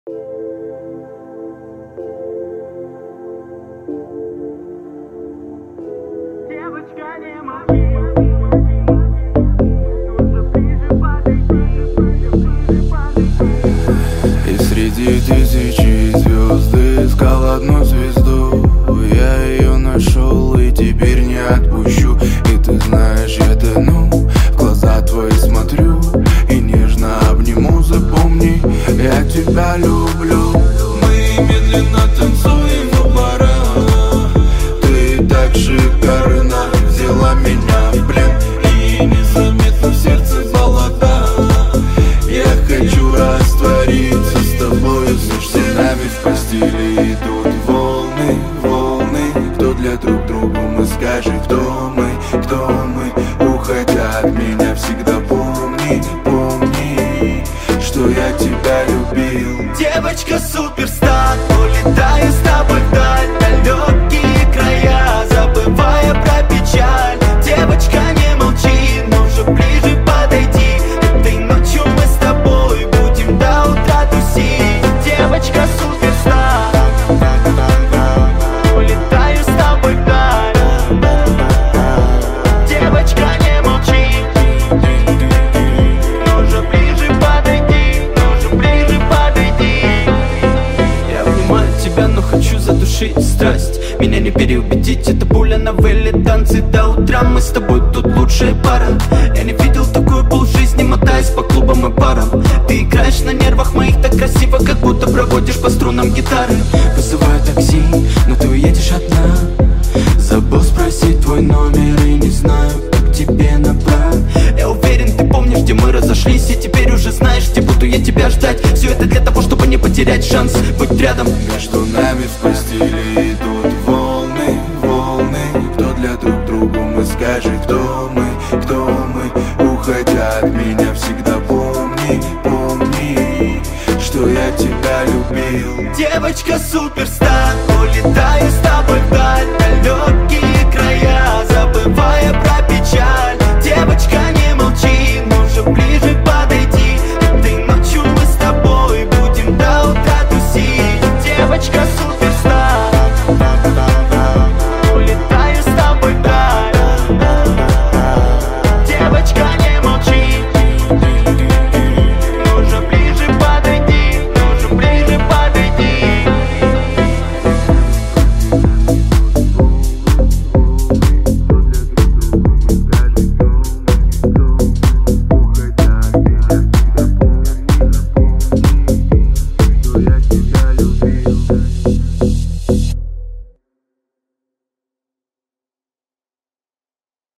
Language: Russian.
Девочка, не молчи, нужно ближе подойти. И среди тысячи звезд искал одну звезду. Я ее нашел и теперь не отпущу. И ты знаешь, я тону, в глаза твои смотрю и нежно обниму. Запомни, я тебя люблю. Мы медленно танцуем в барах. Ты так шикарна, взяла меня в плен. И незаметно в сердце балада. Я хочу раствориться с тобой. Между нами в постели идут волны, волны. Кто для друг другу мы, скажи, кто мы, кто мы. Уходя от меня всегда помни, помни, что я тебя любил. Девочка суперстар, улетаю с тобой вдаль, далекие края, забывая про печаль. Девочка, не молчи, нужно ближе подойти. Этой ночью мы с тобой будем до утра тусить. Девочка суперстар, улетаю с тобой вдаль. Девочка, не молчи, нужно ближе подойти, нужно ближе подойти. Я обнимаю тебя, но хочу задушить страсть. Меня не переубедить, это пуля на выле. Танцы до утра, мы с тобой тут лучшая пара. Я не видел такую полжизни, мотаясь по клубам и барам. Ты играешь на нервах моих так красиво, как будто проводишь по струнам гитары. Вызываю такси, но ты уедешь одна. Забыл спросить твой номер и не знаю, как тебе набрать. Я уверен, ты помнишь, где мы разошлись, и теперь уже знаешь, где буду я тебя ждать. Все это для того, чтобы не потерять шанс быть рядом. Между нами в постели идут волны, волны. Кто для друг другу мы, скажи, кто мы, кто мы. Уходя от меня всегда помни, помни, что я тебя любил. Девочка суперстар, улетаю с тобой вдаль, далекие